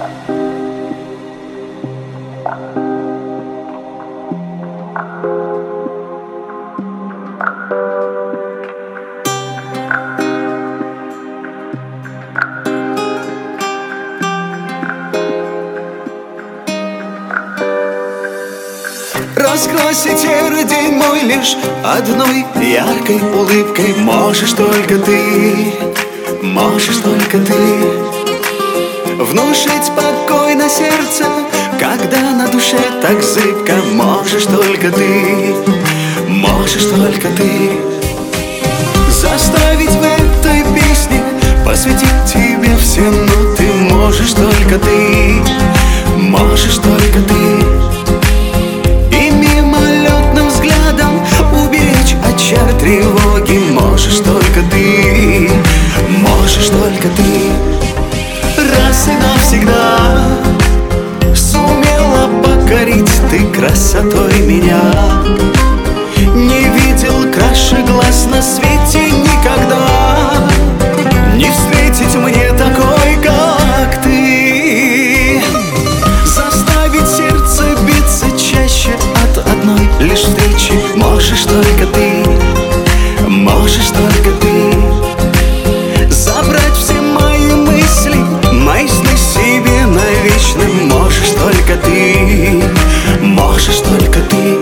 Раскрой серый день мой лишь одной яркой улыбкой. Можешь только ты, можешь только ты внушить покой на сердце, когда на душе так зыбко. Можешь только ты, можешь только ты заставить в этой песне посвятить тебе все ноты. Можешь только ты, можешь только ты тревоги. Можешь только ты, можешь только ты раз и навсегда сумела покорить ты красотой меня. Не видел краше глаз на свете никогда, не встретить мне такой, как ты. Заставить сердце биться чаще от одной лишь встречи. Можешь только ты, можешь только ты забрать все мои мысли себе навечно. Можешь только ты, можешь только ты.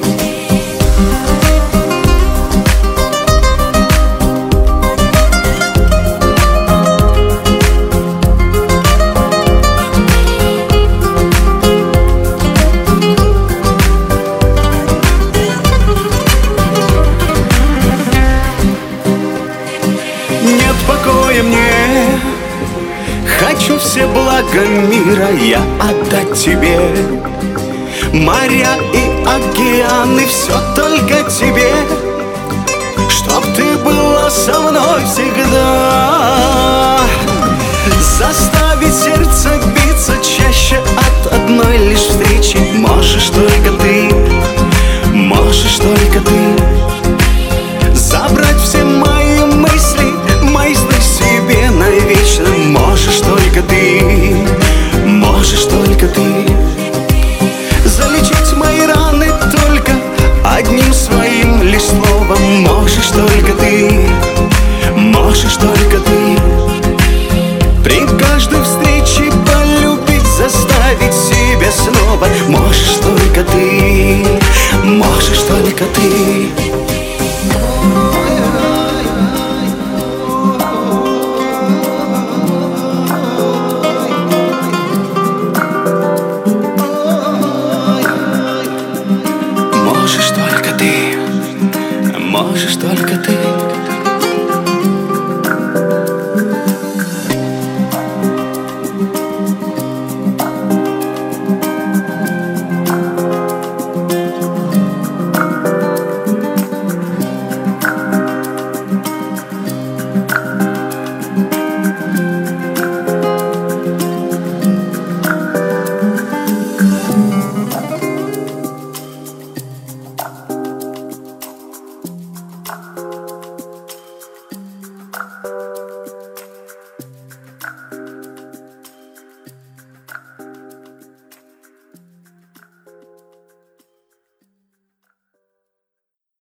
Нет покоя мне, хочу все блага мира я отдать тебе. Моря и океаны, все только тебе, чтоб ты была со мной всегда. Заставить сердце биться чаще от одной лишь встречи. Можешь только ты, можешь только ты забрать все мои мысли себе навечно. Можешь только ты, можешь только ты залечить мои раны только одним своим лишь словом. Можешь только ты, можешь только ты при каждой встрече полюбить, заставить себя снова. Можешь только ты, можешь только ты. Можешь только ты, можешь только ты.